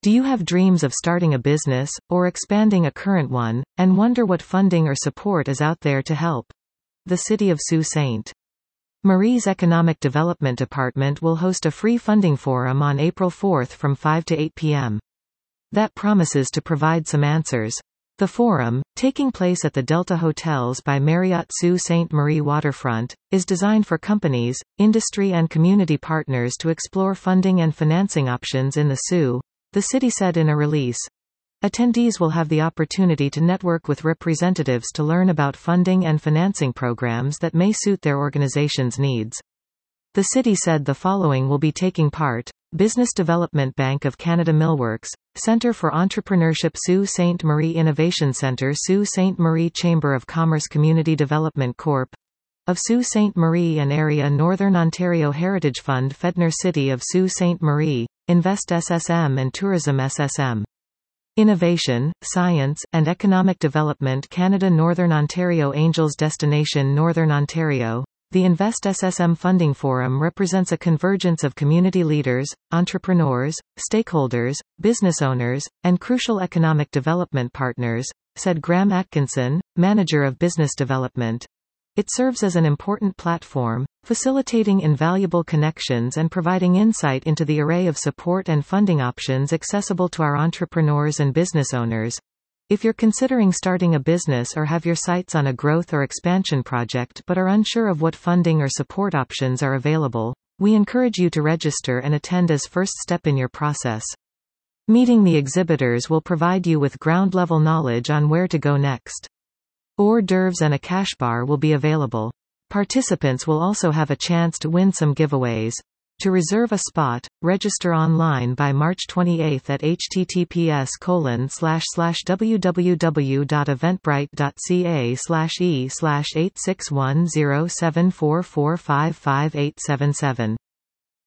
Do you have dreams of starting a business, or expanding a current one, and wonder what funding or support is out there to help? The City of Sault Ste. Marie's Economic Development Department will host a free funding forum on April 4 from 5 to 8 p.m. That promises to provide some answers. The forum, taking place at the Delta Hotels by Marriott Sault Ste. Marie Waterfront, is designed for companies, industry and community partners to explore funding and financing options in the Sault, the city said in a release. Attendees will have the opportunity to network with representatives to learn about funding and financing programs that may suit their organization's needs. The city said the following will be taking part: Business Development Bank of Canada Millworks, Centre for Entrepreneurship Sault Ste. Marie Innovation Centre Sault Ste. Marie Chamber of Commerce Community Development Corp. of Sault Ste. Marie and Area Northern Ontario Heritage Fund Fedner City of Sault Ste. Marie, Invest SSM and Tourism SSM. Innovation, Science, and Economic Development Canada Northern Ontario Angels Destination Northern Ontario. The Invest SSM Funding Forum represents a convergence of community leaders, entrepreneurs, stakeholders, business owners, and crucial economic development partners, said Graham Atkinson, Manager of Business Development. It serves as an important platform, facilitating invaluable connections and providing insight into the array of support and funding options accessible to our entrepreneurs and business owners. If you're considering starting a business or have your sights on a growth or expansion project but are unsure of what funding or support options are available, we encourage you to register and attend as first step in your process. Meeting the exhibitors will provide you with ground-level knowledge on where to go next. Hors d'oeuvres and a cash bar will be available. Participants will also have a chance to win some giveaways. To reserve a spot, register online by March 28 at https://www.eventbrite.ca/e/8610744555877.